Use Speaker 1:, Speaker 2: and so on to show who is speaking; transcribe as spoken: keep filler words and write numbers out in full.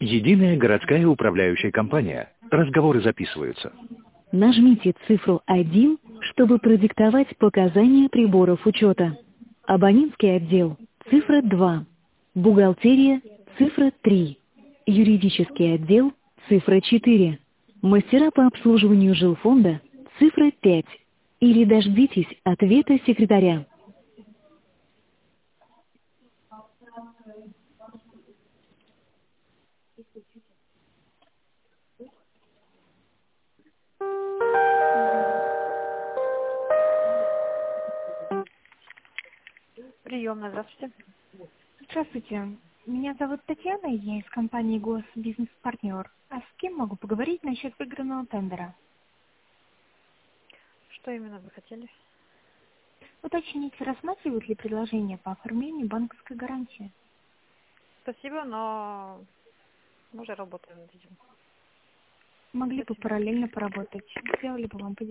Speaker 1: Единая городская управляющая компания. Разговоры записываются.
Speaker 2: Нажмите цифру один, чтобы продиктовать показания приборов учета. Абонентский отдел – цифра два. Бухгалтерия – цифра три. Юридический отдел – цифра четыре. Мастера по обслуживанию жилфонда – цифра пять. Или дождитесь ответа секретаря.
Speaker 3: Приемная, здравствуйте.
Speaker 4: Здравствуйте. Меня зовут Татьяна, я из компании Госбизнес-партнер. А с кем могу поговорить насчет выигранного тендера?
Speaker 3: Что именно вы хотели?
Speaker 4: Уточнить, рассматривают ли предложение по оформлению банковской гарантии?
Speaker 3: Спасибо, но мы уже работаем над этим.
Speaker 4: Могли бы
Speaker 3: Спасибо.
Speaker 4: параллельно поработать. Сделали бы вам